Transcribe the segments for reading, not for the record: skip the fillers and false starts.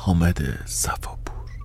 حامد صفاپور.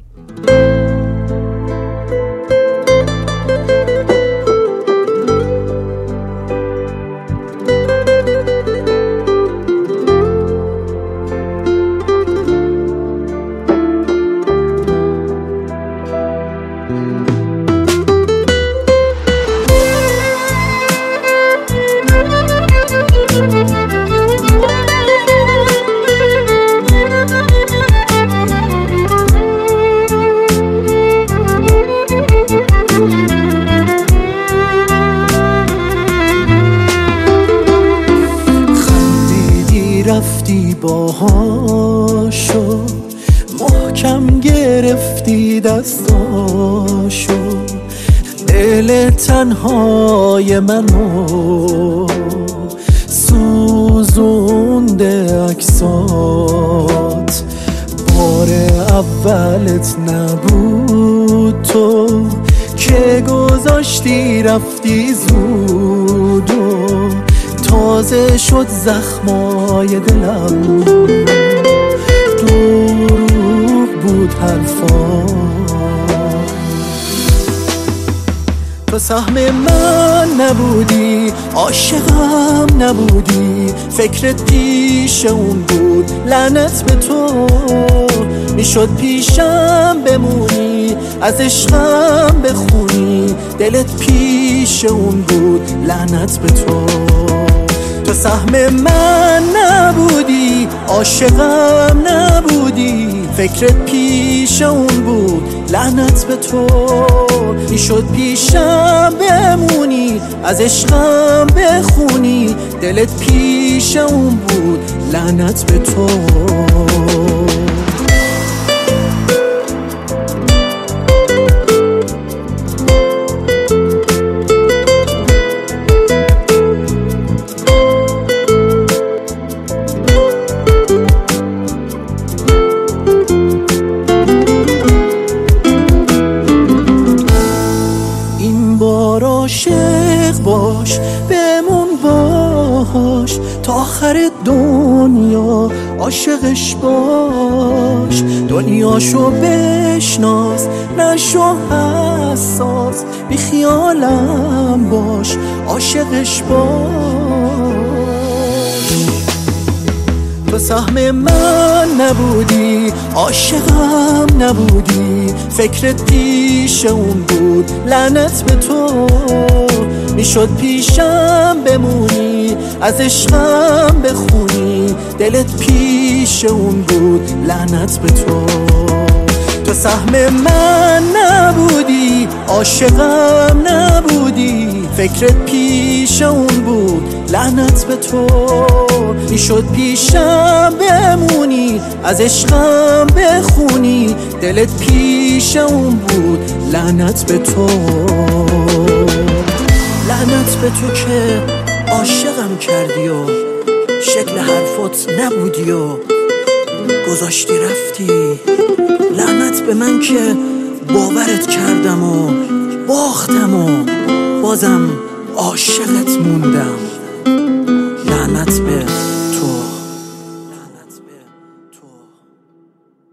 رفتی باهاشو، محکم گرفتی دستاشو، دل تنهای منو سوزونده عکسات. بار اولت نبود تو که گذاشتی رفتی زود و تازه شد زخمای دلم، دروغ بود حرفا. تو سهم من نبودی، عاشقم نبودی، فکرت پیش اون بود، لعنت به تو. میشد پیشم بمونی، از عشقم بخونی، دلت پیش اون بود، لعنت به تو. تو سهم من نبودی، عاشقم نبودی، فکرت پیش اون بود، لعنت به تو. میشد پیشم بمونی، از عشقم بخونی، دلت پیش اون بود، لعنت به تو. عاشق باش، بمون باش تا آخر دنیا، عاشقش باش، دنیاشو بشناس، نشو حساس، بی خیالم باش، عاشقش باش. تو سهم من نبودی، عاشقم نبودی، فکرت پیش اون بود، لعنت به تو. میشد پیشم بمونی، از عشقم بخونی، دلت پیش اون بود، لعنت به تو. تو سهم من نبودی، عاشقم نبودی، فکرت پیش اون بود، لعنت به تو. میشد پیشم بمونی، از عشقم بخونی، دلت پیش اون بود، لعنت به تو. لعنت به تو که عاشقم کردی و شکل حرفات نبودی و گذاشتی رفتی. لعنت به من که باورت کردم و باختم و بازم عاشقت موندم. لعنت به